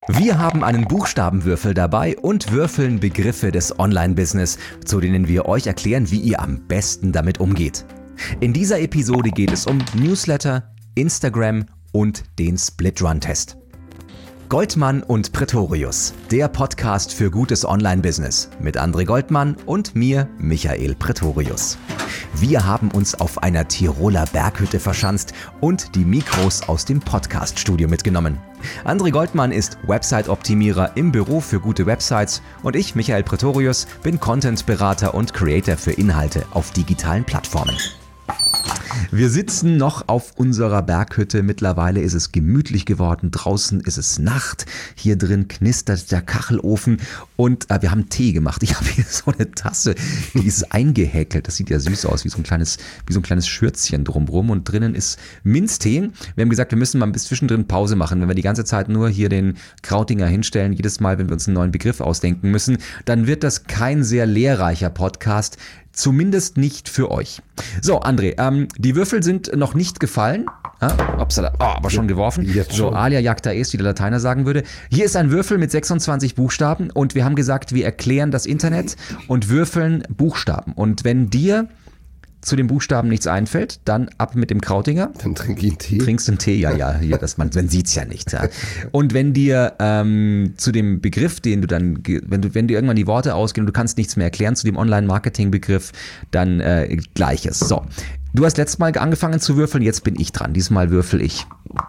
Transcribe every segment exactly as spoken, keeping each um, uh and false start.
Wir haben einen Buchstabenwürfel dabei und würfeln Begriffe des Online-Business, zu denen wir euch erklären, wie ihr am besten damit umgeht. In dieser Episode geht es um Newsletter, Instagram und den Split-Run-Test. Goldmann und Pretorius, der Podcast für gutes Online-Business mit André Goldmann und mir, Michael Pretorius. Wir haben uns auf einer Tiroler Berghütte verschanzt und die Mikros aus dem Podcast-Studio mitgenommen. André Goldmann ist Website-Optimierer im Büro für gute Websites und ich, Michael Pretorius, bin Content-Berater und Creator für Inhalte auf digitalen Plattformen. Wir sitzen noch auf unserer Berghütte. Mittlerweile ist es gemütlich geworden. Draußen ist es Nacht. Hier drin knistert der Kachelofen und äh, wir haben Tee gemacht. Ich habe hier so eine Tasse, die ist eingehäkelt. Das sieht ja süß aus, wie so ein kleines, wie so ein kleines Schürzchen drumrum. Und drinnen ist Minztee. Wir haben gesagt, wir müssen mal bis zwischendrin Pause machen. Wenn wir die ganze Zeit nur hier den Krautinger hinstellen, jedes Mal, wenn wir uns einen neuen Begriff ausdenken müssen, dann wird das kein sehr lehrreicher Podcast. Zumindest nicht für euch. So, André, ähm, die Würfel sind noch nicht gefallen. Ah, upsala, oh, aber schon geworfen. Jetzt so, schon. alia jacta est, wie der Lateiner sagen würde. Hier ist ein Würfel mit sechsundzwanzig Buchstaben und wir haben gesagt, wir erklären das Internet und würfeln Buchstaben. Und wenn dir zu den Buchstaben nichts einfällt, dann ab mit dem Krautinger. Dann trinke ich einen Tee. Trinkst du einen Tee, ja, ja, hier, das, man, man sieht's ja nicht. Ja. Und wenn dir ähm, zu dem Begriff, den du dann, wenn du, wenn dir irgendwann die Worte ausgehen und du kannst nichts mehr erklären zu dem Online-Marketing-Begriff, dann äh, Gleiches. So, du hast letztes Mal angefangen zu würfeln, jetzt bin ich dran. Diesmal würfel ich.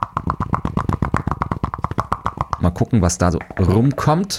Mal gucken, was da so rumkommt.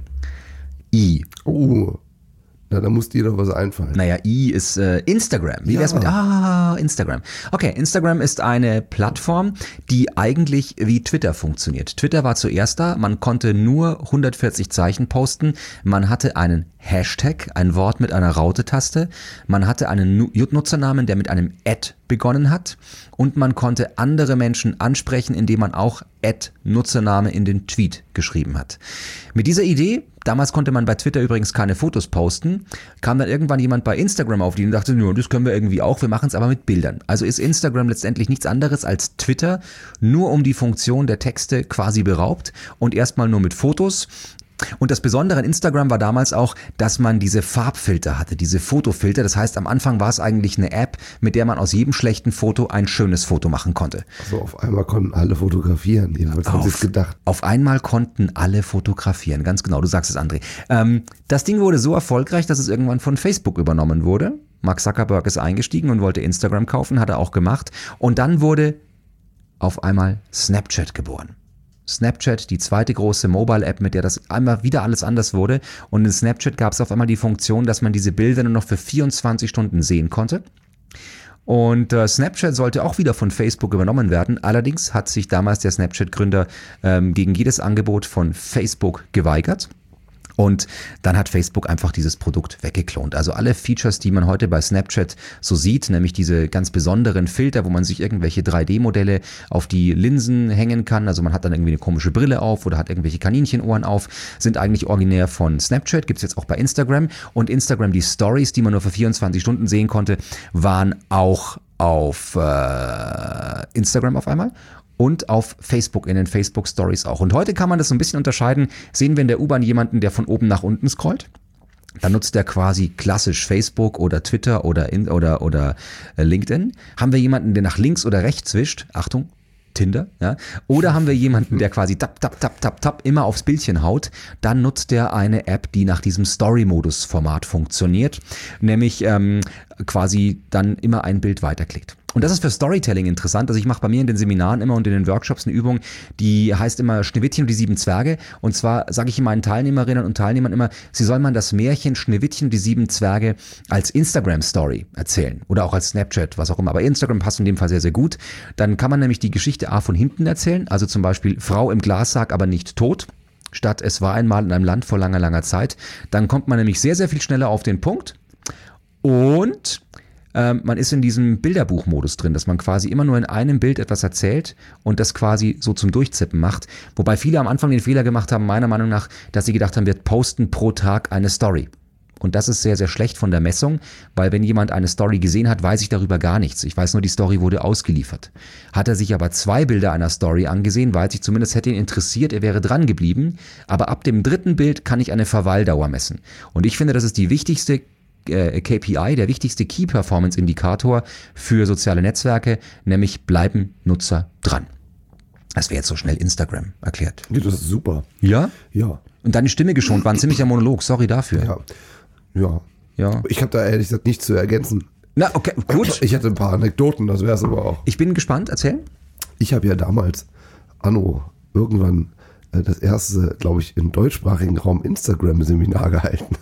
I. Oh. Na, da muss dir doch was einfallen. Naja, I ist äh, Instagram. Wie wär's Ja. mit, ah, Instagram. Okay, Instagram ist eine Plattform, die eigentlich wie Twitter funktioniert. Twitter war zuerst da, man konnte nur hundertvierzig Zeichen posten, man hatte einen Hashtag, ein Wort mit einer Raute-Taste, man hatte einen Nu- Nutzernamen, der mit einem Ad begonnen hat und man konnte andere Menschen ansprechen, indem man auch Ad-Nutzername in den Tweet geschrieben hat. Mit dieser Idee, damals konnte man bei Twitter übrigens keine Fotos posten, kam dann irgendwann jemand bei Instagram auf die und dachte, ja, das können wir irgendwie auch, wir machen es aber mit Bildern. Also ist Instagram letztendlich nichts anderes als Twitter, nur um die Funktion der Texte quasi beraubt und erstmal nur mit Fotos. Und das Besondere an Instagram war damals auch, dass man diese Farbfilter hatte, diese Fotofilter. Das heißt, am Anfang war es eigentlich eine App, mit der man aus jedem schlechten Foto ein schönes Foto machen konnte. Also auf einmal konnten alle fotografieren. Jedenfalls haben sie es gedacht. Auf einmal konnten alle fotografieren, ganz genau, du sagst es, André. Ähm, das Ding wurde so erfolgreich, dass es irgendwann von Facebook übernommen wurde. Mark Zuckerberg ist eingestiegen und wollte Instagram kaufen, hat er auch gemacht. Und dann wurde auf einmal Snapchat geboren. Snapchat, die zweite große Mobile-App, mit der das einmal wieder alles anders wurde. Und in Snapchat gab es auf einmal die Funktion, dass man diese Bilder nur noch für vierundzwanzig Stunden sehen konnte. Und äh, Snapchat sollte auch wieder von Facebook übernommen werden. Allerdings hat sich damals der Snapchat-Gründer ähm, gegen jedes Angebot von Facebook geweigert. Und dann hat Facebook einfach dieses Produkt weggeklont. Also alle Features, die man heute bei Snapchat so sieht, nämlich diese ganz besonderen Filter, wo man sich irgendwelche drei D-Modelle auf die Linsen hängen kann, also man hat dann irgendwie eine komische Brille auf oder hat irgendwelche Kaninchenohren auf, sind eigentlich originär von Snapchat, gibt's jetzt auch bei Instagram. Und Instagram, die Stories, die man nur für vierundzwanzig Stunden sehen konnte, waren auch auf äh, Instagram auf einmal. Und auf Facebook, in den Facebook-Stories auch. Und heute kann man das so ein bisschen unterscheiden. Sehen wir in der U-Bahn jemanden, der von oben nach unten scrollt? Dann nutzt der quasi klassisch Facebook oder Twitter oder, in, oder, oder LinkedIn. Haben wir jemanden, der nach links oder rechts wischt? Achtung, Tinder, ja. Oder haben wir jemanden, der quasi tap, tap, tap, tap, tap immer aufs Bildchen haut, dann nutzt der eine App, die nach diesem Story-Modus-Format funktioniert, nämlich ähm, quasi dann immer ein Bild weiterklickt. Und das ist für Storytelling interessant. Also ich mache bei mir in den Seminaren immer und in den Workshops eine Übung, die heißt immer Schneewittchen und die sieben Zwerge. Und zwar sage ich meinen Teilnehmerinnen und Teilnehmern immer, sie sollen man das Märchen Schneewittchen und die sieben Zwerge als Instagram-Story erzählen oder auch als Snapchat, was auch immer. Aber Instagram passt in dem Fall sehr, sehr gut. Dann kann man nämlich die Geschichte A von hinten erzählen, also zum Beispiel Frau im Glassarg, aber nicht tot, statt es war einmal in einem Land vor langer, langer Zeit. Dann kommt man nämlich sehr, sehr viel schneller auf den Punkt und Ähm, man ist in diesem Bilderbuchmodus drin, dass man quasi immer nur in einem Bild etwas erzählt und das quasi so zum Durchzippen macht. Wobei viele am Anfang den Fehler gemacht haben, meiner Meinung nach, dass sie gedacht haben, wir posten pro Tag eine Story. Und das ist sehr, sehr schlecht von der Messung, weil wenn jemand eine Story gesehen hat, weiß ich darüber gar nichts. Ich weiß nur, die Story wurde ausgeliefert. Hat er sich aber zwei Bilder einer Story angesehen, weiß ich zumindest, hätte ihn interessiert, er wäre dran geblieben. Aber ab dem dritten Bild kann ich eine Verweildauer messen. Und ich finde, das ist die wichtigste K P I, der wichtigste Key Performance Indikator für soziale Netzwerke, nämlich bleiben Nutzer dran. Das wäre jetzt so schnell Instagram erklärt. Ja, das ist super. Ja? Ja. Und deine Stimme geschont, war ein ziemlicher Monolog, sorry dafür. Ja. Ja. Ja. Ich habe da ehrlich gesagt nichts zu ergänzen. Na, okay, gut. Ich hatte ein paar Anekdoten, das wäre es aber auch. Ich bin gespannt, erzähl. Ich habe ja damals, anno, irgendwann äh, das erste, glaube ich, im deutschsprachigen Raum Instagram-Seminar gehalten.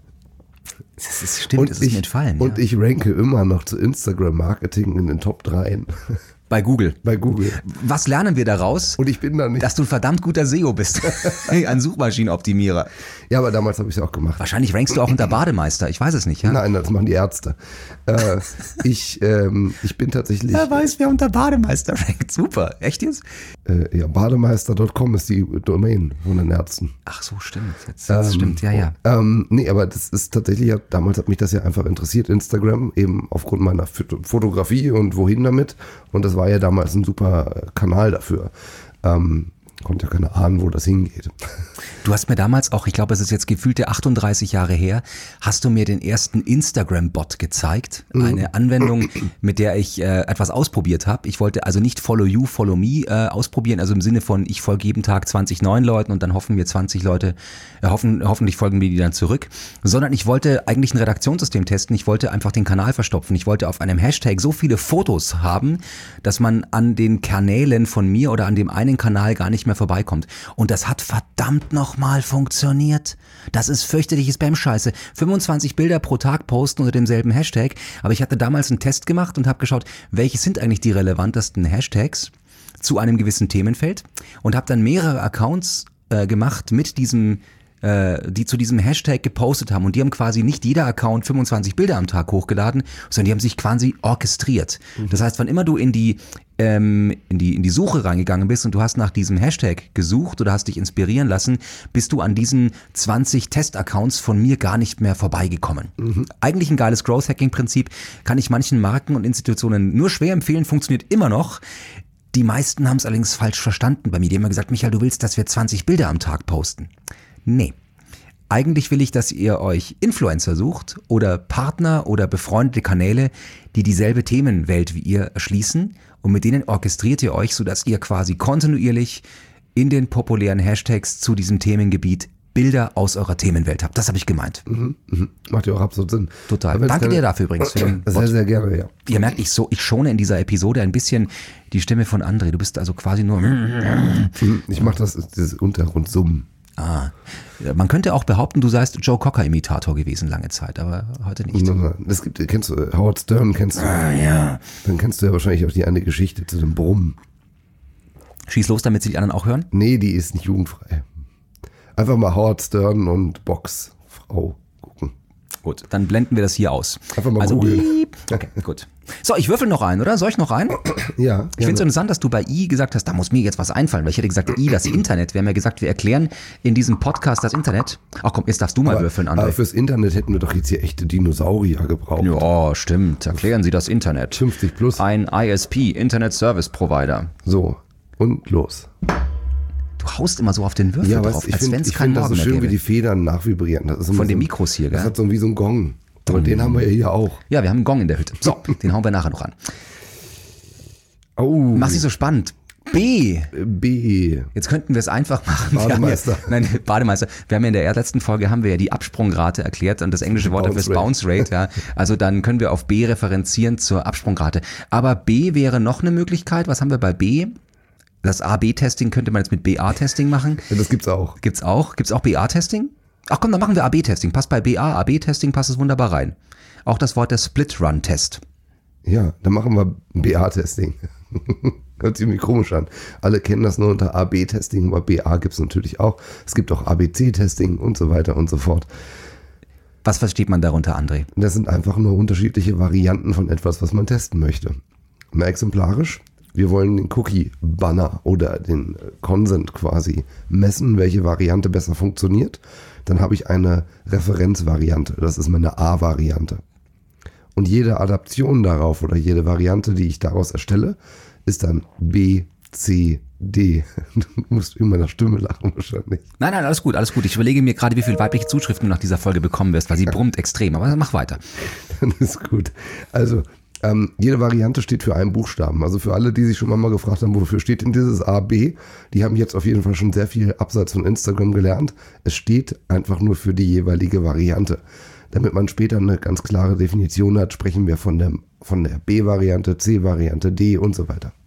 Das ist, stimmt, und das ist ich, mir entfallen. Und ja. ich ranke immer noch zu Instagram-Marketing in den Top drei. Bei Google. Bei Google. Was lernen wir daraus? Und ich bin da nicht. Dass du ein verdammt guter S E O bist. Ein Suchmaschinenoptimierer. Ja, aber damals habe ich es auch gemacht. Wahrscheinlich rankst du auch unter Bademeister. Ich weiß es nicht, ja? Nein, das machen die Ärzte. äh, ich, ähm, ich bin tatsächlich... Wer weiß, wer unter Bademeister rankt. Super. Echt jetzt? Äh, ja, bademeister Punkt com ist die Domain von den Ärzten. Ach so, stimmt. Jetzt, jetzt ähm, stimmt, ja, ja. Ähm, nee, aber das ist tatsächlich, ja, damals hat mich das ja einfach interessiert, Instagram, eben aufgrund meiner Fotografie und wohin damit. Und das war ja damals ein super Kanal dafür. Ähm, konnte ja keiner ahnen, wo das hingeht. Du hast mir damals auch, ich glaube, es ist jetzt gefühlte achtunddreißig Jahre her, hast du mir den ersten Instagram-Bot gezeigt. Eine Anwendung, mit der ich äh, etwas ausprobiert habe. Ich wollte also nicht Follow You, Follow Me äh, ausprobieren, also im Sinne von, ich folge jeden Tag zwanzig neuen Leuten und dann hoffen wir zwanzig Leute, äh, hoffen, hoffentlich folgen mir die dann zurück. Sondern ich wollte eigentlich ein Redaktionssystem testen. Ich wollte einfach den Kanal verstopfen. Ich wollte auf einem Hashtag so viele Fotos haben, dass man an den Kanälen von mir oder an dem einen Kanal gar nicht mehr vorbeikommt. Und das hat verdammt nochmal funktioniert. Das ist fürchterliche Spam-Scheiße. fünfundzwanzig Bilder pro Tag posten unter demselben Hashtag. Aber ich hatte damals einen Test gemacht und habe geschaut, welche sind eigentlich die relevantesten Hashtags zu einem gewissen Themenfeld und habe dann mehrere Accounts äh, gemacht mit diesem die zu diesem Hashtag gepostet haben. Und die haben quasi nicht jeder Account fünfundzwanzig Bilder am Tag hochgeladen, sondern die haben sich quasi orchestriert. Mhm. Das heißt, wann immer du in die, ähm, in die, in die Suche reingegangen bist und du hast nach diesem Hashtag gesucht oder hast dich inspirieren lassen, bist du an diesen zwanzig Test-Accounts von mir gar nicht mehr vorbeigekommen. Mhm. Eigentlich ein geiles Growth-Hacking-Prinzip, kann ich manchen Marken und Institutionen nur schwer empfehlen, funktioniert immer noch. Die meisten haben es allerdings falsch verstanden bei mir. Die haben immer gesagt, Michael, du willst, dass wir zwanzig Bilder am Tag posten. Nee. Eigentlich will ich, dass ihr euch Influencer sucht oder Partner oder befreundete Kanäle, die dieselbe Themenwelt wie ihr erschließen und mit denen orchestriert ihr euch, sodass ihr quasi kontinuierlich in den populären Hashtags zu diesem Themengebiet Bilder aus eurer Themenwelt habt. Das habe ich gemeint. Mhm, mhm. Macht ja auch absolut Sinn. Total. Danke keine... dir dafür übrigens. Für den sehr, sehr gerne, ja. Ihr merkt, ich, so, ich schone in dieser Episode ein bisschen die Stimme von André. Du bist also quasi nur... Ich mache das, das Untergrundsummen. Ah, man könnte auch behaupten, du seist Joe Cocker-Imitator gewesen lange Zeit, aber heute nicht. Das gibt, kennst du, Howard Stern kennst du. Ah, ja. Dann kennst du ja wahrscheinlich auch die eine Geschichte zu dem Brummen. Schieß los, damit sie die anderen auch hören? Nee, die ist nicht jugendfrei. Einfach mal Howard Stern und Boxfrau gucken. Gut, dann blenden wir das hier aus. Einfach mal also, googeln. Okay, gut. So, ich würfel noch ein, oder? Soll ich noch ein? Ja. Ich finde es so interessant, dass du bei I gesagt hast, da muss mir jetzt was einfallen, weil ich hätte gesagt, I, das Internet. Wir haben ja gesagt, wir erklären in diesem Podcast das Internet. Ach komm, jetzt darfst du mal aber, würfeln, André. Aber fürs Internet hätten wir doch jetzt hier echte Dinosaurier gebraucht. Ja, stimmt. Erklären Sie das Internet. fünfzig plus. Ein I S P, Internet Service Provider. So, und los. Du haust immer so auf den Würfel ja, drauf, ich als find, wenn es ich keinen find Morgen das so schön, mehr gäbe. wie die Federn nachvibrieren. Das ist Von so den ein, Mikros hier, gell? Das hat so wie so ein Gong. Aber den haben wir ja hier auch. Ja, wir haben einen Gong in der Hütte. So, den hauen wir nachher noch an. Oh. Mach's nicht so spannend. B. B. Jetzt könnten wir es einfach machen. Bademeister. Ja, nein, Bademeister. Wir haben ja in der letzten Folge haben wir ja die Absprungrate erklärt und das englische Wort dafür ist Bounce Rate. Ja. Also dann können wir auf B referenzieren zur Absprungrate. Aber B wäre noch eine Möglichkeit. Was haben wir bei B? Das A B Testing könnte man jetzt mit B A Testing machen. Ja, das gibt's auch. Gibt's auch? Gibt's auch B A Testing? Ach komm, dann machen wir A B Testing. Passt bei B A, A B Testing passt es wunderbar rein. Auch das Wort der Split Run Test. Ja, dann machen wir B A Testing. Hört sich irgendwie komisch an. Alle kennen das nur unter A B Testing, aber B A gibt es natürlich auch. Es gibt auch A B C Testing und so weiter und so fort. Was versteht man darunter, André? Das sind einfach nur unterschiedliche Varianten von etwas, was man testen möchte. Mal exemplarisch. wir wollen den Cookie-Banner oder den Consent quasi messen, welche Variante besser funktioniert, dann habe ich eine Referenzvariante. Das ist meine A-Variante. Und jede Adaption darauf oder jede Variante, die ich daraus erstelle, ist dann B, C, D. Du musst in meiner Stimme lachen wahrscheinlich. Nein, nein, alles gut, alles gut. Ich überlege mir gerade, wie viele weibliche Zuschriften du nach dieser Folge bekommen wirst, weil sie brummt extrem. Aber mach weiter. Dann ist gut. Also, ähm, jede Variante steht für einen Buchstaben. Also für alle, die sich schon mal gefragt haben, wofür steht denn dieses A, B, die haben jetzt auf jeden Fall schon sehr viel abseits von Instagram gelernt. Es steht einfach nur für die jeweilige Variante. Damit man später eine ganz klare Definition hat, sprechen wir von der, von der B-Variante, C-Variante, D und so weiter.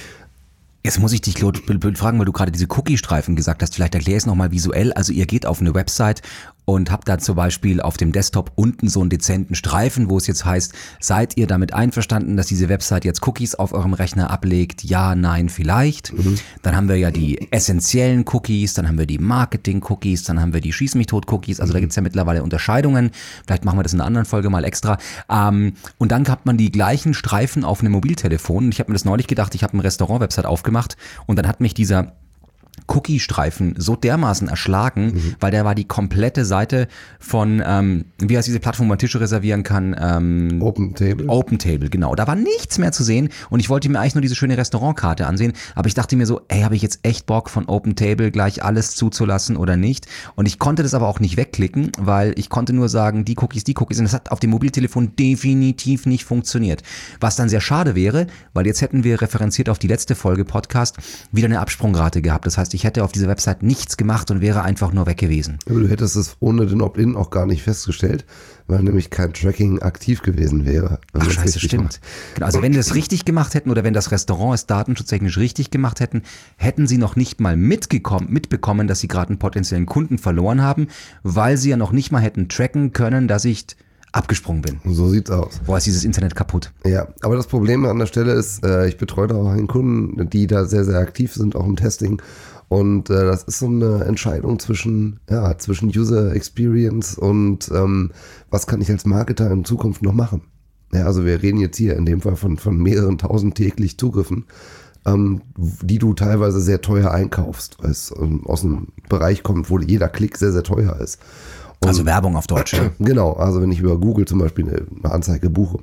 Jetzt muss ich dich, Claude, fragen, weil du gerade diese Cookie-Streifen gesagt hast. Vielleicht erklär es nochmal visuell. Also ihr geht auf eine Website und habt da zum Beispiel auf dem Desktop unten so einen dezenten Streifen, wo es jetzt heißt, seid ihr damit einverstanden, dass diese Website jetzt Cookies auf eurem Rechner ablegt? Ja, nein, vielleicht. Mhm. Dann haben wir ja die essentiellen Cookies, dann haben wir die Marketing-Cookies, dann haben wir die Schieß-mich-tot-Cookies. Also mhm. da gibt's ja mittlerweile Unterscheidungen. Vielleicht machen wir das in einer anderen Folge mal extra. Ähm, und dann hat man die gleichen Streifen auf einem Mobiltelefon. Und ich habe mir das neulich gedacht, ich habe eine Restaurant-Website aufgemacht und dann hat mich dieser Cookie-Streifen so dermaßen erschlagen, mhm. weil der war die komplette Seite von, ähm, wie heißt diese Plattform, wo man Tische reservieren kann? Ähm, Open Table. Open Table, genau. Da war nichts mehr zu sehen und ich wollte mir eigentlich nur diese schöne Restaurantkarte ansehen, aber ich dachte mir so, ey, habe ich jetzt echt Bock von Open Table gleich alles zuzulassen oder nicht? Und ich konnte das aber auch nicht wegklicken, weil ich konnte nur sagen, die Cookies, die Cookies und das hat auf dem Mobiltelefon definitiv nicht funktioniert. Was dann sehr schade wäre, weil jetzt hätten wir referenziert auf die letzte Folge Podcast wieder eine Absprungrate gehabt. Das heißt, ich hätte auf dieser Website nichts gemacht und wäre einfach nur weg gewesen. Aber du hättest es ohne den Opt-in auch gar nicht festgestellt, weil nämlich kein Tracking aktiv gewesen wäre. Ach scheiße, stimmt. Genau, also wenn wir es richtig gemacht hätten oder wenn das Restaurant es datenschutztechnisch richtig gemacht hätten, hätten sie noch nicht mal mitgekommen, mitbekommen, dass sie gerade einen potenziellen Kunden verloren haben, weil sie ja noch nicht mal hätten tracken können, dass ich abgesprungen bin. So sieht's aus. Boah, ist dieses Internet kaputt. Ja, aber das Problem an der Stelle ist, äh, ich betreue da auch einen Kunden, die da sehr, sehr aktiv sind, auch im Testing. Und äh, das ist so eine Entscheidung zwischen, ja, zwischen User Experience und ähm, was kann ich als Marketer in Zukunft noch machen. Ja, also wir reden jetzt hier in dem Fall von, von mehreren tausend täglich Zugriffen, ähm, die du teilweise sehr teuer einkaufst, weil es ähm, aus einem Bereich kommt, wo jeder Klick sehr, sehr teuer ist. Und, also Werbung auf Deutsch. Genau, also wenn ich über Google zum Beispiel eine, eine Anzeige buche.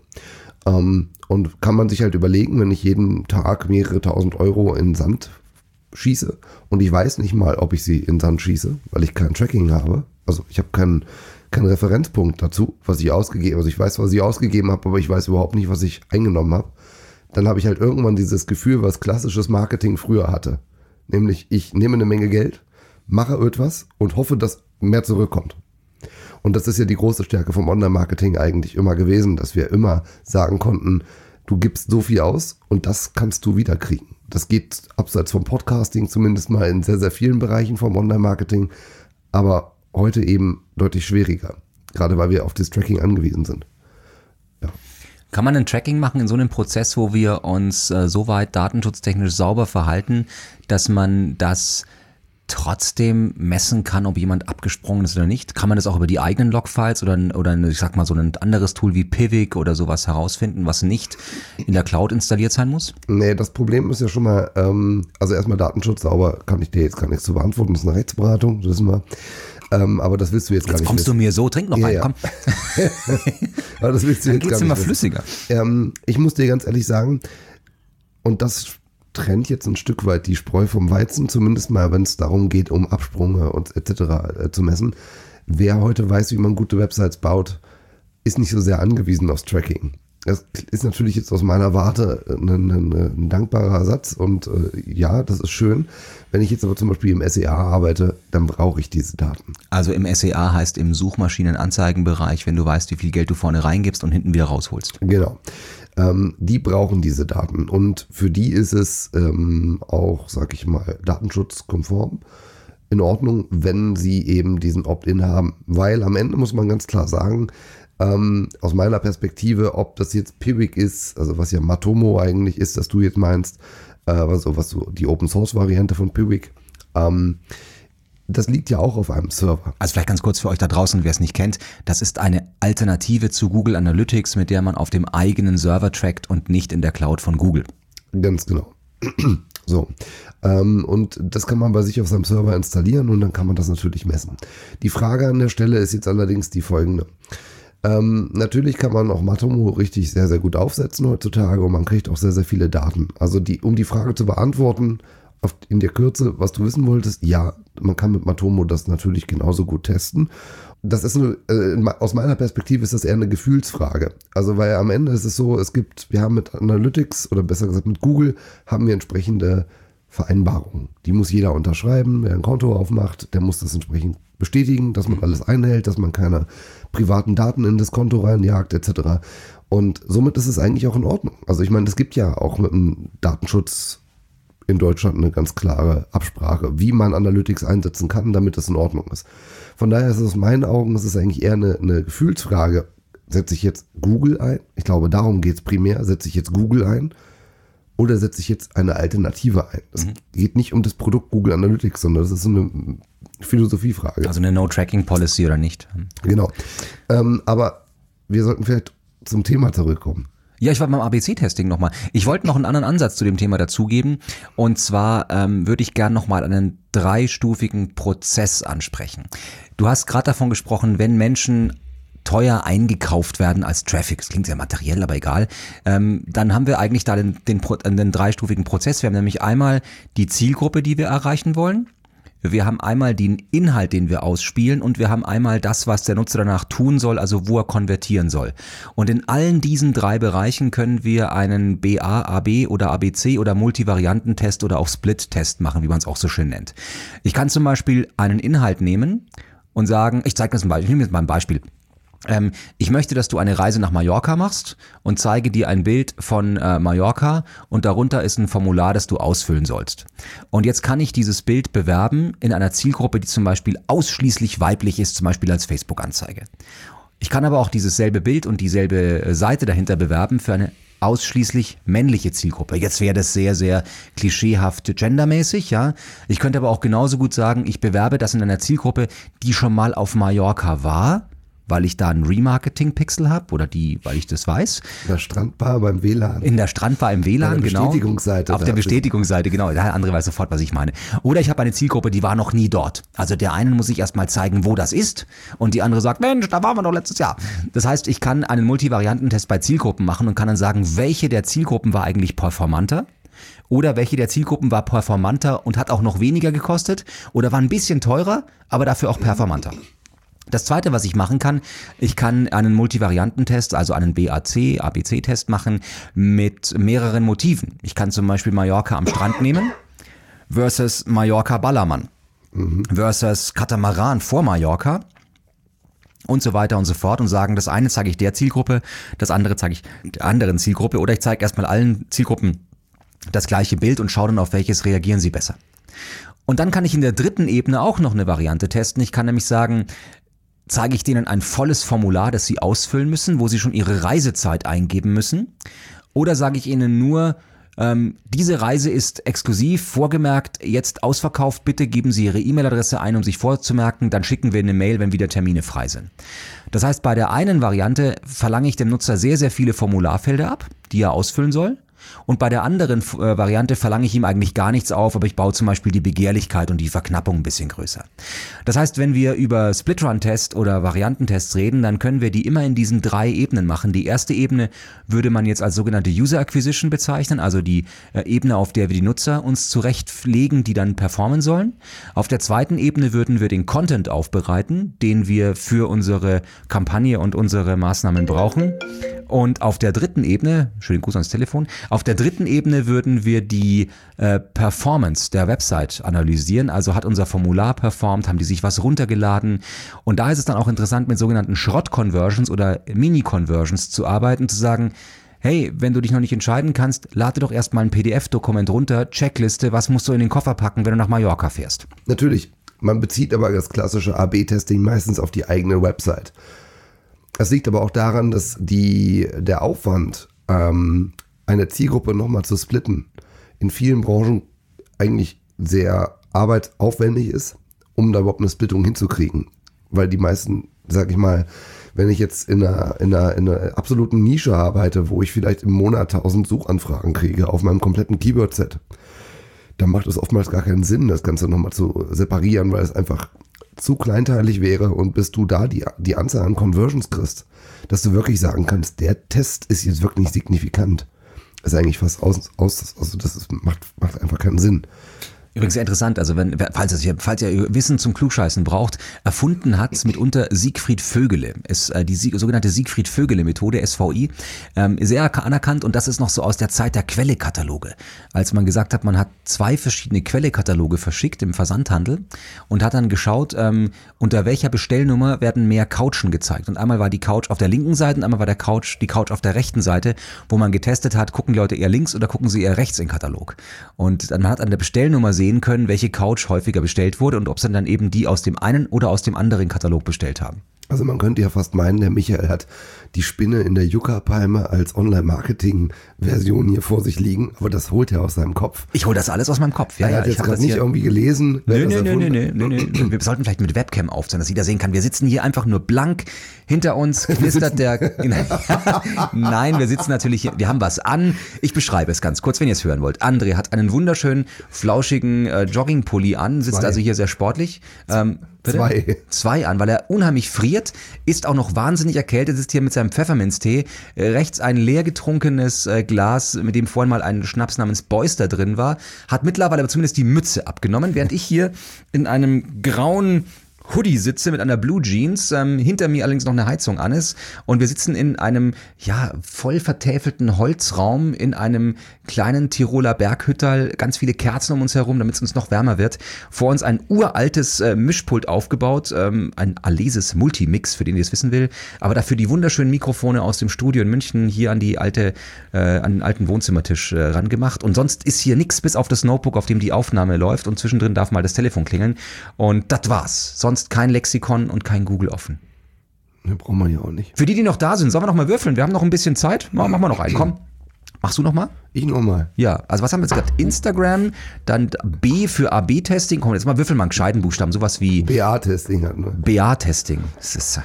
Ähm, und kann man sich halt überlegen, wenn ich jeden Tag mehrere tausend Euro in Sand schieße und ich weiß nicht mal, ob ich sie in Sand schieße, weil ich kein Tracking habe. Also ich habe keinen keinen Referenzpunkt dazu, was ich ausgegeben habe. Also ich weiß, was ich ausgegeben habe, aber ich weiß überhaupt nicht, was ich eingenommen habe. Dann habe ich halt irgendwann dieses Gefühl, was klassisches Marketing früher hatte. Nämlich, ich nehme eine Menge Geld, mache etwas und hoffe, dass mehr zurückkommt. Und das ist ja die große Stärke vom Online-Marketing eigentlich immer gewesen, dass wir immer sagen konnten, du gibst so viel aus und das kannst du wiederkriegen. Das geht abseits vom Podcasting zumindest mal in sehr, sehr vielen Bereichen vom Online-Marketing, aber heute eben deutlich schwieriger, gerade weil wir auf das Tracking angewiesen sind. Ja. Kann man ein Tracking machen in so einem Prozess, wo wir uns äh, so weit datenschutztechnisch sauber verhalten, dass man das trotzdem messen kann, ob jemand abgesprungen ist oder nicht? Kann man das auch über die eigenen Logfiles oder, oder ich sag mal so ein anderes Tool wie Pivik oder sowas herausfinden, was nicht in der Cloud installiert sein muss? Nee, das Problem ist ja schon mal, ähm, also erstmal Datenschutz sauber, kann ich dir jetzt gar nichts zu beantworten, das ist eine Rechtsberatung, das wissen wir. Ähm, aber das willst du jetzt, jetzt gar nicht. Jetzt kommst wissen. Du mir so, trink noch ja, einen, ja. komm. Aber das willst du jetzt Dann geht's gar nicht immer wissen. flüssiger. Ähm, ich muss dir ganz ehrlich sagen, und das trennt jetzt ein Stück weit die Spreu vom Weizen, zumindest mal, wenn es darum geht, um Absprünge und et cetera äh, zu messen. Wer heute weiß, wie man gute Websites baut, ist nicht so sehr angewiesen aufs Tracking. Das ist natürlich jetzt aus meiner Warte ein, ein, ein dankbarer Satz und äh, ja, das ist schön. Wenn ich jetzt aber zum Beispiel im S E A arbeite, dann brauche ich diese Daten. Also im S E A heißt im Suchmaschinenanzeigenbereich, wenn du weißt, wie viel Geld du vorne reingibst und hinten wieder rausholst. Genau. Ähm, die brauchen diese Daten und für die ist es ähm, auch, sag ich mal, datenschutzkonform in Ordnung, wenn sie eben diesen Opt-in haben. Weil am Ende muss man ganz klar sagen, ähm, aus meiner Perspektive, ob das jetzt Pivik ist, also was ja Matomo eigentlich ist, dass du jetzt meinst, äh, also was so die Open-Source-Variante von Pivik, ähm, das liegt ja auch auf einem Server. Also vielleicht ganz kurz für euch da draußen, wer es nicht kennt, das ist eine Alternative zu Google Analytics, mit der man auf dem eigenen Server trackt und nicht in der Cloud von Google. Ganz genau. So, ähm, und das kann man bei sich auf seinem Server installieren und dann kann man das natürlich messen. Die Frage an der Stelle ist jetzt allerdings die folgende. Ähm, natürlich kann man auch Matomo richtig sehr, sehr gut aufsetzen heutzutage und man kriegt auch sehr, sehr viele Daten. Also die, um die Frage zu beantworten, auf, in der Kürze, was du wissen wolltest, ja, man kann mit Matomo das natürlich genauso gut testen. Das ist eine, äh, aus meiner Perspektive ist das eher eine Gefühlsfrage. Also weil am Ende ist es so, es gibt, wir haben mit Analytics oder besser gesagt mit Google haben wir entsprechende Vereinbarungen. Die muss jeder unterschreiben, wer ein Konto aufmacht, der muss das entsprechend bestätigen, dass man alles einhält, dass man keine privaten Daten in das Konto reinjagt et cetera. Und somit ist es eigentlich auch in Ordnung. Also ich meine, es gibt ja auch mit dem Datenschutz in Deutschland eine ganz klare Absprache, wie man Analytics einsetzen kann, damit das in Ordnung ist. Von daher ist es aus meinen Augen, ist es eigentlich eher eine, eine Gefühlsfrage. Setze ich jetzt Google ein? Ich glaube, darum geht es primär. Setze ich jetzt Google ein? Oder setze ich jetzt eine Alternative ein? Es mhm. geht nicht um das Produkt Google Analytics, sondern das ist so eine Philosophiefrage. Also eine No-Tracking-Policy oder nicht? Genau. Ähm, aber wir sollten vielleicht zum Thema zurückkommen. Ja, ich war beim A B C-Testing nochmal. Ich wollte noch einen anderen Ansatz zu dem Thema dazugeben. Und zwar ähm, würde ich gerne nochmal einen dreistufigen Prozess ansprechen. Du hast gerade davon gesprochen, wenn Menschen teuer eingekauft werden als Traffic, das klingt sehr materiell, aber egal, ähm, dann haben wir eigentlich da den, den, den dreistufigen Prozess. Wir haben nämlich einmal die Zielgruppe, die wir erreichen wollen. Wir haben einmal den Inhalt, den wir ausspielen und wir haben einmal das, was der Nutzer danach tun soll, also wo er konvertieren soll. Und in allen diesen drei Bereichen können wir einen B A, A B oder A B C oder Multivariantentest oder auch Split-Test machen, wie man es auch so schön nennt. Ich kann zum Beispiel einen Inhalt nehmen und sagen, ich zeige das ein Beispiel, ich nehme jetzt mal ein Beispiel. Ähm, ich möchte, dass du eine Reise nach Mallorca machst und zeige dir ein Bild von äh, Mallorca und darunter ist ein Formular, das du ausfüllen sollst. Und jetzt kann ich dieses Bild bewerben in einer Zielgruppe, die zum Beispiel ausschließlich weiblich ist, zum Beispiel als Facebook-Anzeige. Ich kann aber auch dieses selbe Bild und dieselbe Seite dahinter bewerben für eine ausschließlich männliche Zielgruppe. Jetzt wäre das sehr, sehr klischeehaft gendermäßig, ja. Ich könnte aber auch genauso gut sagen, ich bewerbe das in einer Zielgruppe, die schon mal auf Mallorca war, weil ich da einen Remarketing-Pixel habe oder die, weil ich das weiß. In der Strandbar beim W L A N. In der Strandbar im W L A N, genau. Auf der Bestätigungsseite. Auf der Bestätigungsseite, genau. Der andere weiß sofort, was ich meine. Oder ich habe eine Zielgruppe, die war noch nie dort. Also der einen muss ich erstmal zeigen, wo das ist und die andere sagt, Mensch, da waren wir doch letztes Jahr. Das heißt, ich kann einen Multivariantentest bei Zielgruppen machen und kann dann sagen, welche der Zielgruppen war eigentlich performanter. Oder welche der Zielgruppen war performanter und hat auch noch weniger gekostet oder war ein bisschen teurer, aber dafür auch performanter. Das zweite, was ich machen kann, ich kann einen Multivariantentest, also einen B A C, A B C-Test machen mit mehreren Motiven. Ich kann zum Beispiel Mallorca am Strand nehmen versus Mallorca Ballermann mhm. versus Katamaran vor Mallorca und so weiter und so fort und sagen, das eine zeige ich der Zielgruppe, das andere zeige ich der anderen Zielgruppe oder ich zeige erstmal allen Zielgruppen das gleiche Bild und schaue dann, auf welches reagieren sie besser. Und dann kann ich in der dritten Ebene auch noch eine Variante testen. Ich kann nämlich sagen, zeige ich denen ein volles Formular, das sie ausfüllen müssen, wo sie schon ihre Reisezeit eingeben müssen? Oder sage ich ihnen nur, ähm, diese Reise ist exklusiv, vorgemerkt, jetzt ausverkauft, bitte geben Sie Ihre E-Mail-Adresse ein, um sich vorzumerken, dann schicken wir eine Mail, wenn wieder Termine frei sind. Das heißt, bei der einen Variante verlange ich dem Nutzer sehr, sehr viele Formularfelder ab, die er ausfüllen soll. Und bei der anderen äh, Variante verlange ich ihm eigentlich gar nichts auf, aber ich baue zum Beispiel die Begehrlichkeit und die Verknappung ein bisschen größer. Das heißt, wenn wir über Split-Run-Test oder Variantentests reden, dann können wir die immer in diesen drei Ebenen machen. Die erste Ebene würde man jetzt als sogenannte User Acquisition bezeichnen, also die äh, Ebene, auf der wir die Nutzer uns zurechtlegen, die dann performen sollen. Auf der zweiten Ebene würden wir den Content aufbereiten, den wir für unsere Kampagne und unsere Maßnahmen brauchen. Und auf der dritten Ebene, schönen Gruß ans Telefon, auf der dritten Ebene würden wir die äh, Performance der Website analysieren. Also hat unser Formular performt, haben die sich was runtergeladen. Und da ist es dann auch interessant, mit sogenannten Schrott-Conversions oder Mini-Conversions zu arbeiten, zu sagen, hey, wenn du dich noch nicht entscheiden kannst, lade doch erstmal ein P D F-Dokument runter, Checkliste, was musst du in den Koffer packen, wenn du nach Mallorca fährst? Natürlich, man bezieht aber das klassische A B-Testing meistens auf die eigene Website. Es liegt aber auch daran, dass die, der Aufwand, ähm, eine Zielgruppe nochmal zu splitten, in vielen Branchen eigentlich sehr arbeitsaufwendig ist, um da überhaupt eine Splittung hinzukriegen. Weil die meisten, sag ich mal, Wenn ich jetzt in einer, in, einer, in einer absoluten Nische arbeite, wo ich vielleicht im Monat tausend Suchanfragen kriege auf meinem kompletten Keyword-Set, dann macht es oftmals gar keinen Sinn, das Ganze nochmal zu separieren, weil es einfach zu kleinteilig wäre und bis du da die, die Anzahl an Conversions kriegst, dass du wirklich sagen kannst, der Test ist jetzt wirklich signifikant. Das ist eigentlich fast aus, aus also das ist, macht, macht einfach keinen Sinn. Übrigens sehr interessant, also wenn, falls, es hier, falls ihr Wissen zum Klugscheißen braucht, erfunden hat es mitunter Siegfried Vögele. Ist äh, die Sieg, sogenannte Siegfried Vögele-Methode, S V I, ähm, sehr anerkannt und das ist noch so aus der Zeit der Quellekataloge. Als man gesagt hat, man hat zwei verschiedene Quellekataloge verschickt im Versandhandel und hat dann geschaut, ähm, unter welcher Bestellnummer werden mehr Couchen gezeigt. Und einmal war die Couch auf der linken Seite und einmal war der Couch, die Couch auf der rechten Seite, wo man getestet hat, gucken die Leute eher links oder gucken sie eher rechts in den Katalog. Und dann man hat an der Bestellnummer sehen können, welche Couch häufiger bestellt wurde und ob sie dann eben die aus dem einen oder aus dem anderen Katalog bestellt haben. Also man könnte ja fast meinen, der Michael hat die Spinne in der Yucca-Palme als Online-Marketing-Version hier vor sich liegen, aber das holt er aus seinem Kopf. Ich hole das alles aus meinem Kopf. Ja, er ja, hat jetzt ich gerade nicht irgendwie gelesen. Nö, nö, nö, nö, nö, nö, nö. Wir sollten vielleicht mit Webcam aufzeichnen, dass jeder sehen kann. Wir sitzen hier einfach nur blank. Hinter uns knistert der... Nein, wir sitzen natürlich hier. Wir haben was an. Ich beschreibe es ganz kurz, wenn ihr es hören wollt. André hat einen wunderschönen, flauschigen äh, Joggingpulli an, sitzt Zwei. also hier sehr sportlich. Ähm, bitte? Zwei. Zwei an, weil er unheimlich friert, ist auch noch wahnsinnig erkältet, sitzt hier mit seinem Pfefferminztee. Äh, rechts ein leer getrunkenes äh, Glas, mit dem vorhin mal ein Schnaps namens Boyster drin war. Hat mittlerweile aber zumindest die Mütze abgenommen, während ich hier in einem grauen Hoodie sitze mit einer Blue Jeans, ähm, hinter mir allerdings noch eine Heizung an ist und wir sitzen in einem, ja, voll vertäfelten Holzraum in einem kleinen Tiroler Berghütterl, ganz viele Kerzen um uns herum, damit es uns noch wärmer wird. Vor uns ein uraltes äh, Mischpult aufgebaut, ähm, ein Alesis Multimix, für den ihr es wissen will, aber dafür die wunderschönen Mikrofone aus dem Studio in München hier an die alte, äh, an den alten Wohnzimmertisch äh, rangemacht und sonst ist hier nichts bis auf das Notebook, auf dem die Aufnahme läuft und zwischendrin darf mal das Telefon klingeln und das war's. Sonst kein Lexikon und kein Google offen. Ne, brauchen wir ja auch nicht. Für die, die noch da sind, sollen wir noch mal würfeln? Wir haben noch ein bisschen Zeit. Machen wir noch einen. Komm. Machst du noch mal? Ich noch mal. Ja, also was haben wir jetzt gerade? Instagram, dann B für A B-Testing. Komm, jetzt mal würfeln mal einen gescheiten Buchstaben. Sowas wie B A-Testing hat nur. B A-Testing. Das ist...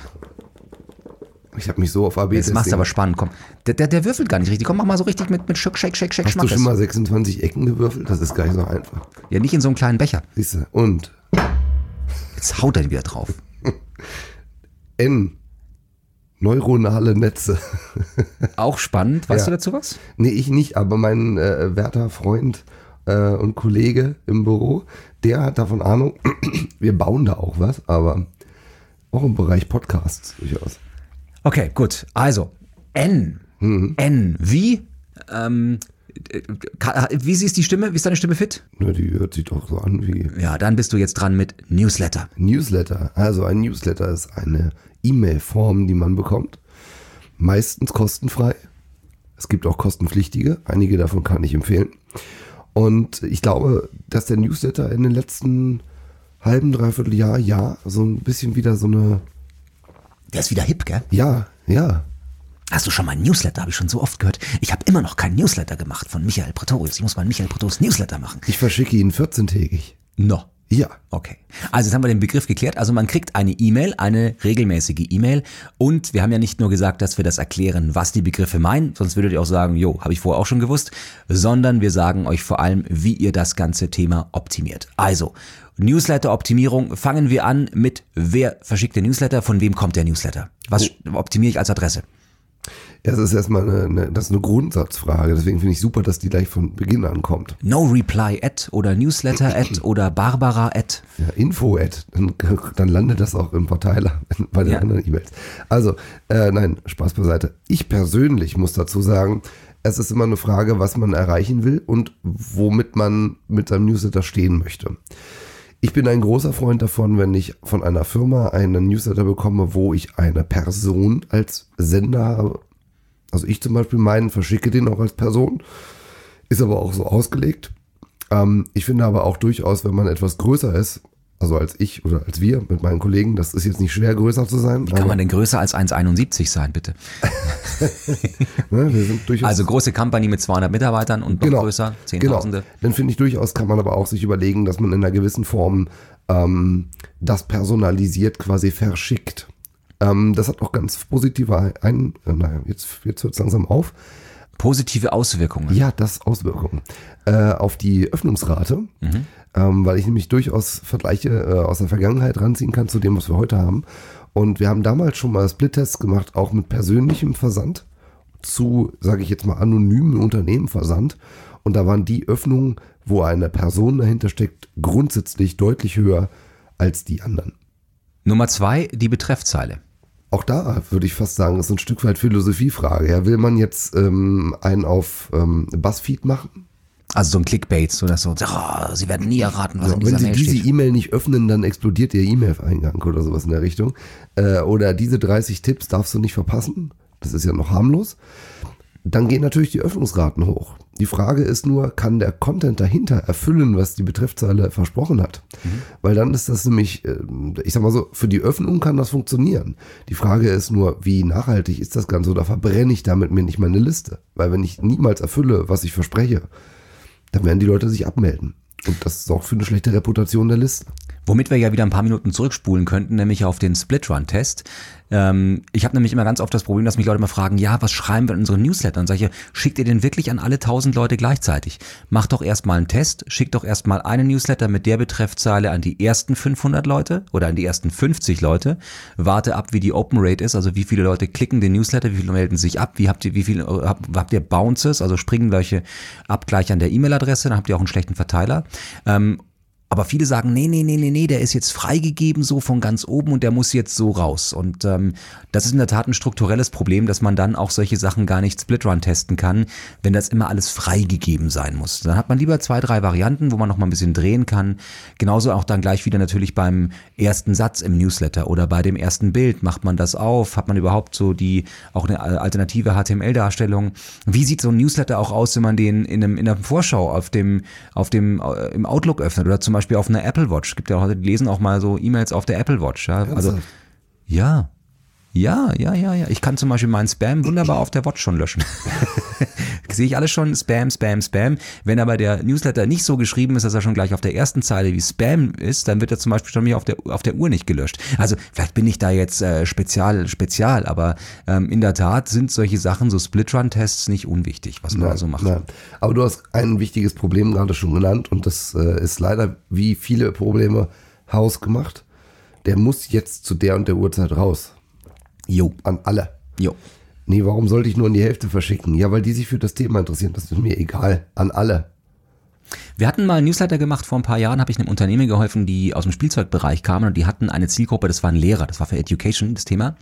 Ich habe mich so auf A B-Testing... Jetzt machst du aber spannend. Komm, der, der, der würfelt gar nicht richtig. Komm, mach mal so richtig mit, mit Shake, Shake, Shake, Shake, Hast du schon mal sechsundzwanzig Ecken gewürfelt? Das ist gar nicht so einfach. Ja, nicht in so einem kleinen Becher. Siehst du? Und? Jetzt haut er wieder drauf. N. Neuronale Netze. Auch spannend. Weißt Ja. du dazu was? Nee, ich nicht, aber mein äh, werter Freund äh, und Kollege im Büro, der hat davon Ahnung. Wir bauen da auch was, aber auch im Bereich Podcasts durchaus. Okay, gut. Also, N. Mhm. N. Wie? Ähm, wie siehst die Stimme? Wie ist deine Stimme fit? Na, die hört sich doch so an wie Ja, dann bist du jetzt dran mit Newsletter. Newsletter. Also ein Newsletter ist eine E-Mail-Form, die man bekommt. Meistens kostenfrei. Es gibt auch kostenpflichtige. Einige davon kann ich empfehlen. Und ich glaube, dass der Newsletter in den letzten halben, dreiviertel Jahr, Jahr so ein bisschen wieder so eine... Der ist wieder hip, gell? Ja, ja. Hast du schon mal einen Newsletter? Habe ich schon so oft gehört. Ich habe immer noch keinen Newsletter gemacht von Michael Pretorius. Ich muss mal einen Michael Pretorius Newsletter machen. Ich verschicke ihn vierzehntägig. No. Ja. Okay. Also jetzt haben wir den Begriff geklärt. Also man kriegt eine E-Mail, eine regelmäßige E-Mail und wir haben ja nicht nur gesagt, dass wir das erklären, was die Begriffe meinen, sonst würdet ihr auch sagen, jo, habe ich vorher auch schon gewusst, sondern wir sagen euch vor allem, wie ihr das ganze Thema optimiert. Also, Newsletter-Optimierung, fangen wir an mit, wer verschickt den Newsletter, von wem kommt der Newsletter? Was oh. optimiere ich als Adresse? Das ist erstmal eine, eine, das ist eine Grundsatzfrage, deswegen finde ich super, dass die gleich von Beginn an kommt. No reply at oder Newsletter at oder Barbara at. Ja, Info at, dann, dann landet das auch im Verteiler bei den ja. anderen E-Mails. Also, äh, nein, Spaß beiseite. Ich persönlich muss dazu sagen, es ist immer eine Frage, was man erreichen will und womit man mit seinem Newsletter stehen möchte. Ich bin ein großer Freund davon, wenn ich von einer Firma einen Newsletter bekomme, wo ich eine Person als Sender habe. Also ich zum Beispiel meinen, verschicke den auch als Person, ist aber auch so ausgelegt. Ähm, ich finde aber auch durchaus, wenn man etwas größer ist, also als ich oder als wir mit meinen Kollegen, das ist jetzt nicht schwer, größer zu sein. Wie kann man denn größer als eins Komma einundsiebzig sein, bitte? ne, wir sind durchaus also große Company mit zweihundert Mitarbeitern und noch genau, größer, Zehntausende. Genau. Dann finde ich durchaus, kann man aber auch sich überlegen, dass man in einer gewissen Form ähm, das personalisiert quasi verschickt. Ähm, das hat auch ganz positive ein, äh, naja, jetzt, jetzt hört es langsam auf. Positive Auswirkungen. Ja, das Auswirkungen. Äh, auf die Öffnungsrate, mhm. ähm, weil ich nämlich durchaus Vergleiche äh, aus der Vergangenheit ranziehen kann zu dem, was wir heute haben. Und wir haben damals schon mal Split-Tests gemacht, auch mit persönlichem Versand zu, sage ich jetzt mal, anonymen Unternehmenversand. Und da waren die Öffnungen, wo eine Person dahinter steckt, grundsätzlich deutlich höher als die anderen. Nummer zwei, die Betreffzeile. Auch da würde ich fast sagen, ist ein Stück weit Philosophiefrage. Ja, will man jetzt ähm, einen auf ähm, Buzzfeed machen? Also so ein Clickbait, so dass so, oh, Sie werden nie erraten, was ja, in dieser Mail steht. Wenn Sie diese E-Mail nicht öffnen, dann explodiert Ihr E-Mail-Eingang oder sowas in der Richtung. Äh, oder diese dreißig Tipps darfst du nicht verpassen. Das ist ja noch harmlos. Dann gehen natürlich die Öffnungsraten hoch. Die Frage ist nur, kann der Content dahinter erfüllen, was die Betreffzeile versprochen hat? Mhm. Weil dann ist das nämlich, ich sag mal so, für die Öffnung kann das funktionieren. Die Frage ist nur, wie nachhaltig ist das Ganze oder verbrenne ich damit mir nicht meine Liste? Weil wenn ich niemals erfülle, was ich verspreche, dann werden die Leute sich abmelden. Und das sorgt für eine schlechte Reputation der Liste. Womit wir ja wieder ein paar Minuten zurückspulen könnten, nämlich auf den Split-Run-Test. Ähm, ich habe nämlich immer ganz oft das Problem, dass mich Leute immer fragen, ja, was schreiben wir in unseren Newsletter? Und sage ich, schickt ihr den wirklich an alle tausend Leute gleichzeitig? Macht doch erstmal einen Test, schickt doch erstmal einen Newsletter mit der Betreffzeile an die ersten fünfhundert Leute oder an die ersten fünfzig Leute. Warte ab, wie die Open Rate ist, also wie viele Leute klicken den Newsletter, wie viele melden sich ab, wie habt ihr, wie viel habt, habt ihr Bounces, also Springleiche Abgleich an der E-Mail-Adresse, dann habt ihr auch einen schlechten Verteiler. Ähm, Aber viele sagen, nee, nee, nee, nee, nee, der ist jetzt freigegeben so von ganz oben und der muss jetzt so raus. Und ähm, das ist in der Tat ein strukturelles Problem, dass man dann auch solche Sachen gar nicht Split-Run testen kann, wenn das immer alles freigegeben sein muss. Dann hat man lieber zwei, drei Varianten, wo man noch mal ein bisschen drehen kann. Genauso auch dann gleich wieder natürlich beim ersten Satz im Newsletter oder bei dem ersten Bild. Macht man das auf? Hat man überhaupt so die auch eine alternative H T M L-Darstellung? Wie sieht so ein Newsletter auch aus, wenn man den in einem in der Vorschau auf dem auf dem äh, im Outlook öffnet oder zum Beispiel auf einer Apple Watch. Es gibt ja auch Leute, die lesen auch mal so E-Mails auf der Apple Watch. Ja, also ja, ja, ja, ja, ja. Ich kann zum Beispiel meinen Spam wunderbar auf der Watch schon löschen. Sehe ich alles schon, Spam, Spam, Spam. Wenn aber der Newsletter nicht so geschrieben ist, dass er schon gleich auf der ersten Zeile wie Spam ist, dann wird er zum Beispiel schon mir auf der, auf der Uhr nicht gelöscht. Also vielleicht bin ich da jetzt äh, spezial, spezial, aber ähm, in der Tat sind solche Sachen, so Split-Run-Tests nicht unwichtig, was man nein, da so macht. Nein. Aber du hast ein wichtiges Problem gerade schon genannt und das äh, ist leider wie viele Probleme hausgemacht. Der muss jetzt zu der und der Uhrzeit raus. Jo. An alle. Jo. Nee, warum sollte ich nur an die Hälfte verschicken? Ja, weil die sich für das Thema interessieren. Das ist mir egal. An alle. Wir hatten mal einen Newsletter gemacht, vor ein paar Jahren habe ich einem Unternehmen geholfen, die aus dem Spielzeugbereich kamen und die hatten eine Zielgruppe, das waren Lehrer, das war für Education das Thema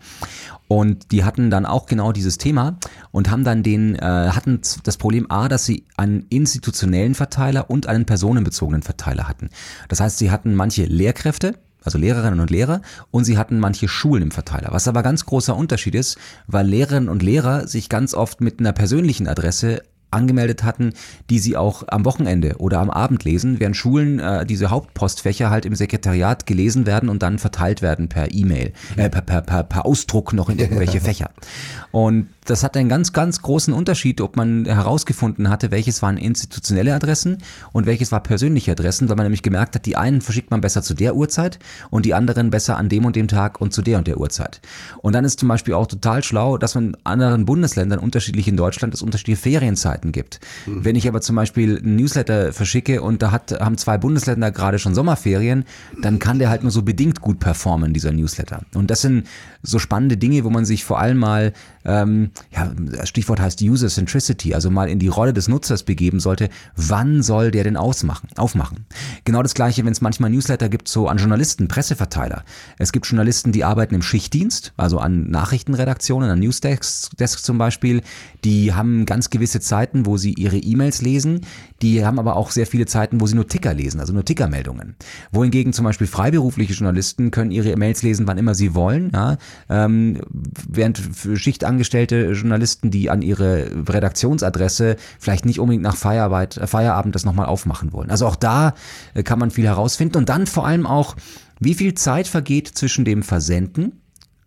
und die hatten dann auch genau dieses Thema und haben dann den, äh, hatten das Problem A, dass sie einen institutionellen Verteiler und einen personenbezogenen Verteiler hatten. Das heißt, sie hatten manche Lehrkräfte, also Lehrerinnen und Lehrer, und sie hatten manche Schulen im Verteiler. Was aber ganz großer Unterschied ist, weil Lehrerinnen und Lehrer sich ganz oft mit einer persönlichen Adresse angemeldet hatten, die sie auch am Wochenende oder am Abend lesen, während Schulen äh, diese Hauptpostfächer halt im Sekretariat gelesen werden und dann verteilt werden per E-Mail, äh, per, per, per, per Ausdruck noch in irgendwelche Fächer. Und das hat einen ganz, ganz großen Unterschied, ob man herausgefunden hatte, welches waren institutionelle Adressen und welches war persönliche Adressen, weil man nämlich gemerkt hat, die einen verschickt man besser zu der Uhrzeit und die anderen besser an dem und dem Tag und zu der und der Uhrzeit. Und dann ist zum Beispiel auch total schlau, dass man in anderen Bundesländern, unterschiedlich in Deutschland, es unterschiedliche Ferienzeiten gibt. Mhm. Wenn ich aber zum Beispiel einen Newsletter verschicke und da hat, haben zwei Bundesländer gerade schon Sommerferien, dann kann der halt nur so bedingt gut performen, dieser Newsletter. Und das sind so spannende Dinge, wo man sich vor allem mal, ähm, ja, das Stichwort heißt User Centricity, also mal in die Rolle des Nutzers begeben sollte. Wann soll der denn ausmachen, aufmachen? Genau das Gleiche, wenn es manchmal Newsletter gibt, so an Journalisten, Presseverteiler. Es gibt Journalisten, die arbeiten im Schichtdienst, also an Nachrichtenredaktionen, an Newsdesks Desk zum Beispiel. Die haben ganz gewisse Zeiten, wo sie ihre E-Mails lesen. Die haben aber auch sehr viele Zeiten, wo sie nur Ticker lesen, also nur Tickermeldungen. Wohingegen zum Beispiel freiberufliche Journalisten können ihre E-Mails lesen, wann immer sie wollen, ja, ähm, während für schichtangestellte Journalisten, die an ihre Redaktionsadresse vielleicht nicht unbedingt nach Feierarbeit, äh, Feierabend das nochmal aufmachen wollen. Also auch da äh, kann man viel herausfinden und dann vor allem auch, wie viel Zeit vergeht zwischen dem Versenden,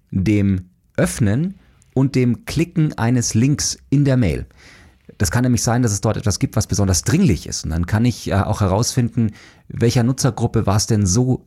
dem Öffnen und dem Klicken eines Links in der Mail. Das kann nämlich sein, dass es dort etwas gibt, was besonders dringlich ist. Und dann kann ich äh, auch herausfinden, welcher Nutzergruppe war es denn so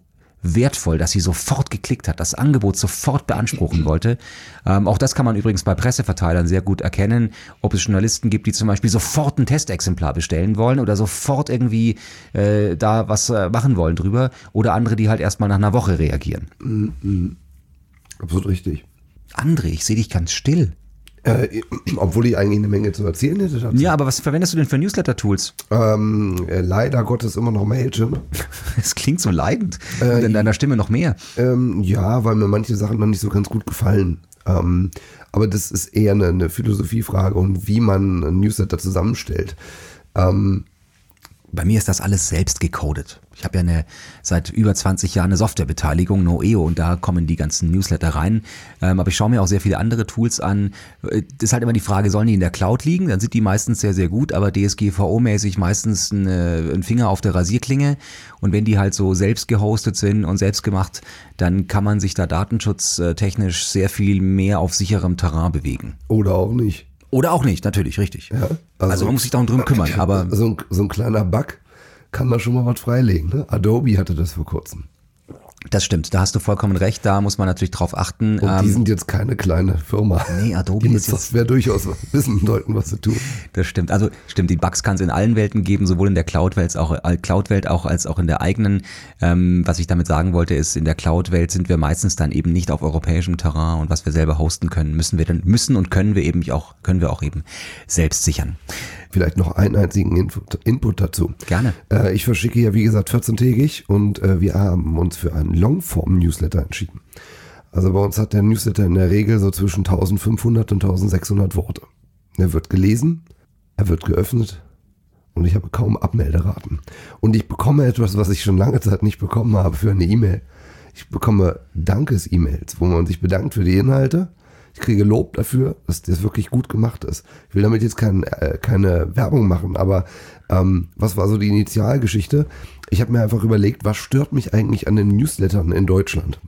wertvoll, dass sie sofort geklickt hat, das Angebot sofort beanspruchen wollte. Ähm, auch das kann man übrigens bei Presseverteilern sehr gut erkennen, ob es Journalisten gibt, die zum Beispiel sofort ein Testexemplar bestellen wollen oder sofort irgendwie äh, da was äh, machen wollen drüber oder andere, die halt erstmal nach einer Woche reagieren. Mhm. Absolut richtig. André, ich sehe dich ganz still. Äh, obwohl ich eigentlich eine Menge zu erzählen hätte dazu. Ja, aber was verwendest du denn für Newsletter-Tools? Ähm, äh, leider Gottes immer noch Mailchimp. Es klingt so leidend. Äh, Und in deiner Stimme noch mehr. Ähm, ja, weil mir manche Sachen noch nicht so ganz gut gefallen. Ähm, aber das ist eher eine, eine Philosophiefrage und wie man einen Newsletter zusammenstellt. Ähm, Bei mir ist das alles selbst gecodet. Ich habe ja eine, seit über zwanzig Jahren eine Softwarebeteiligung, Noeo, und da kommen die ganzen Newsletter rein. Ähm, aber ich schaue mir auch sehr viele andere Tools an. Das ist halt immer die Frage, sollen die in der Cloud liegen? Dann sind die meistens sehr, sehr gut, aber D S G V O-mäßig meistens eine, ein Finger auf der Rasierklinge. Und wenn die halt so selbst gehostet sind und selbst gemacht, dann kann man sich da datenschutztechnisch sehr viel mehr auf sicherem Terrain bewegen. Oder auch nicht. Oder auch nicht, natürlich, richtig. Ja, also, also man muss sich darum drum kümmern. Aber so, ein, so ein kleiner Bug kann da schon mal was freilegen. Ne? Adobe hatte das vor kurzem. Das stimmt, da hast du vollkommen recht, da muss man natürlich drauf achten. Und die sind jetzt keine kleine Firma. Nee, Adobe die mit ist jetzt Software durchaus wissen sollten, was sie tun. Das stimmt, also stimmt, die Bugs kann es in allen Welten geben, sowohl in der Cloud-Welt auch, äh, Cloud-Welt auch als auch in der eigenen. Ähm, was ich damit sagen wollte, ist, in der Cloud-Welt sind wir meistens dann eben nicht auf europäischem Terrain, und was wir selber hosten können, müssen wir dann müssen und können wir eben auch können wir auch eben selbst sichern. Vielleicht noch einen einzigen Input, Input dazu. Gerne. Äh, ich verschicke ja, wie gesagt, vierzehntägig und äh, wir haben uns für einen Longform-Newsletter entschieden. Also bei uns hat der Newsletter in der Regel so zwischen eintausendfünfhundert und eintausendsechshundert Worte. Er wird gelesen, er wird geöffnet und ich habe kaum Abmelderaten. Und ich bekomme etwas, was ich schon lange Zeit nicht bekommen habe, für eine E-Mail. Ich bekomme Dankes-E-Mails, wo man sich bedankt für die Inhalte. Ich kriege Lob dafür, dass das wirklich gut gemacht ist. Ich will damit jetzt kein, äh, keine Werbung machen, aber ähm, was war so die Initialgeschichte? Ich habe mir einfach überlegt, was stört mich eigentlich an den Newslettern in Deutschland?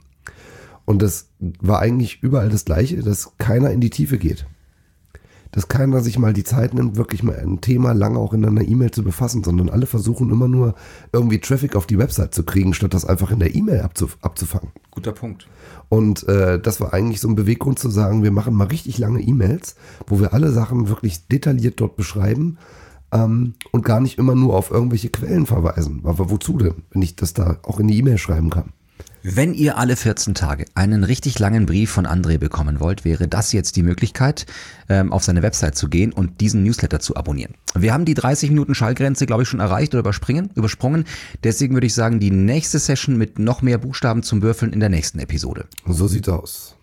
Und das war eigentlich überall das Gleiche, dass keiner in die Tiefe geht. Dass keiner sich mal die Zeit nimmt, wirklich mal ein Thema lange auch in einer E-Mail zu befassen, sondern alle versuchen immer nur irgendwie Traffic auf die Website zu kriegen, statt das einfach in der E-Mail abzuf- abzufangen. Guter Punkt. Und äh, das war eigentlich so ein Beweggrund zu sagen, wir machen mal richtig lange E-Mails, wo wir alle Sachen wirklich detailliert dort beschreiben ähm, und gar nicht immer nur auf irgendwelche Quellen verweisen. Aber wozu denn, wenn ich das da auch in die E-Mail schreiben kann? Wenn ihr alle vierzehn Tage einen richtig langen Brief von André bekommen wollt, wäre das jetzt die Möglichkeit, ähm, auf seine Website zu gehen und diesen Newsletter zu abonnieren. Wir haben die dreißig Minuten Schallgrenze, glaube ich, schon erreicht oder überspringen, übersprungen. Deswegen würde ich sagen, die nächste Session mit noch mehr Buchstaben zum Würfeln in der nächsten Episode. So sieht's aus.